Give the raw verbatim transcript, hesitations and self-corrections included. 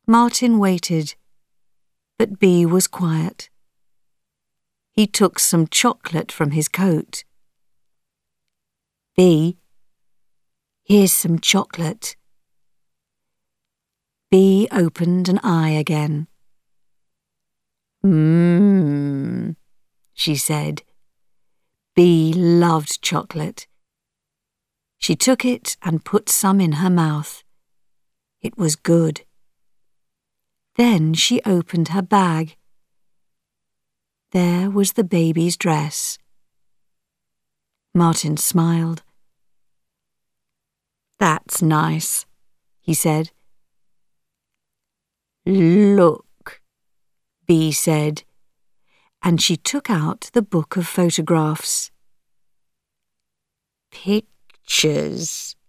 Martin waited, but Bee was quiet. He took some chocolate from his coat. Bee, here's some chocolate. Bee opened an eye again. Mmm, she said. Bee loved chocolate. She took it and put some in her mouth. It was good. Then she opened her bag. There was the baby's dress. Martin smiled. That's nice, he said. Look, Bee said, and she took out the book of photographs. Pictures,